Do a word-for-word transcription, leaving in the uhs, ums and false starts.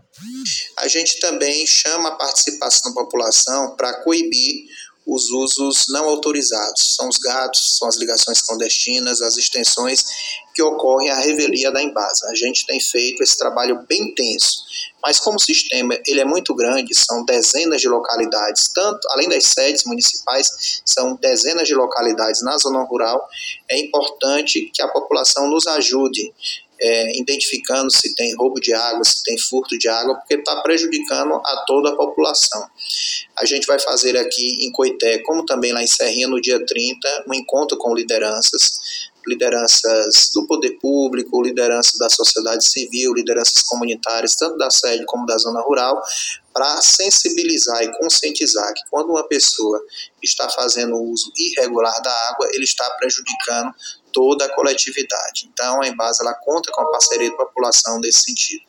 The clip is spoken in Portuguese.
A gente também chama a participação da população para coibir os usos não autorizados. São os gatos, são as ligações clandestinas, as extensões que ocorrem à revelia da Embasa. A gente tem feito esse trabalho bem intenso, mas como o sistema ele é muito grande, são dezenas de localidades, tanto além das sedes municipais, são dezenas de localidades na zona rural, é importante que a população nos ajude, É, identificando se tem roubo de água, se tem furto de água, porque está prejudicando a toda a população. A gente vai fazer aqui em Coité, como também lá em Serrinha, no dia trinta, um encontro com lideranças, lideranças do poder público, lideranças da sociedade civil, lideranças comunitárias, tanto da sede como da zona rural, para sensibilizar e conscientizar que quando uma pessoa está fazendo uso irregular da água, ele está prejudicando toda a coletividade. Então, a Embasa ela conta com a parceria da população nesse sentido.